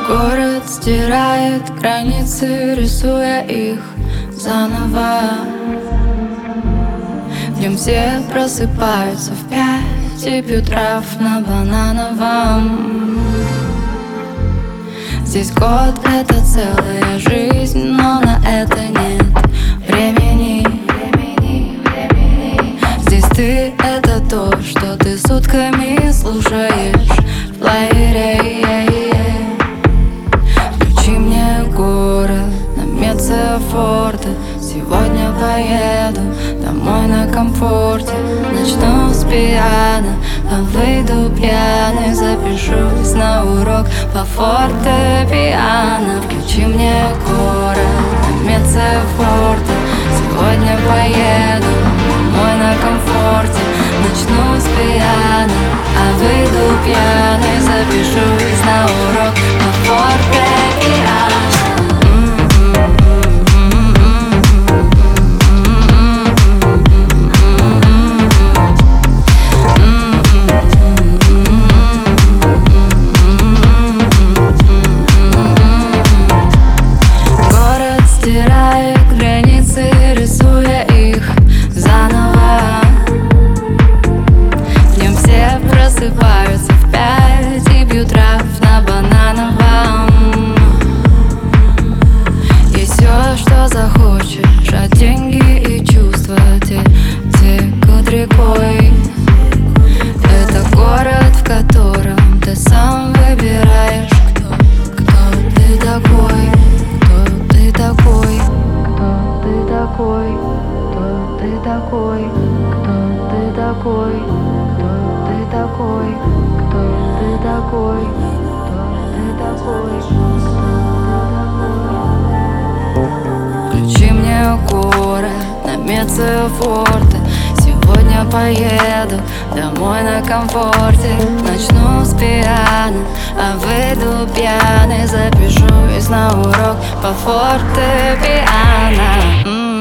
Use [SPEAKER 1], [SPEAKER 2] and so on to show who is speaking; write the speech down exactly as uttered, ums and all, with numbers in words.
[SPEAKER 1] Город стирает границы, рисуя их заново. В нем все просыпаются в пять и пьют трав на банановом. Здесь год — это целая жизнь, но на это нет времени. Здесь ты — это то, что ты сутками слушаешь в плеере. Включи мне город на медсофорте. Сегодня поеду домой на комфорте. Начну с пиано, а выйду пьяный. Запишусь на урок по фортепиано. Включи мне город на медсофорте. Сегодня поеду домой на комфорте. Начну с пиано, а выйду пьяный. Запишусь на урок по фортепиано. Просыпаются в пять и пьют трав на банановом. И все, что захочешь, а деньги и чувства те текут рекой. Это город, в котором ты сам выбираешь, кто, кто ты такой, кто ты такой, кто ты такой, кто ты такой, кто ты такой. Кто ты такой, кто ты такой, кто ты такой. Включи мне город на медсофорте. Сегодня поеду домой на комфорте. Начну с пиано, а выйду пьяный. Запишусь на урок по фортепиано.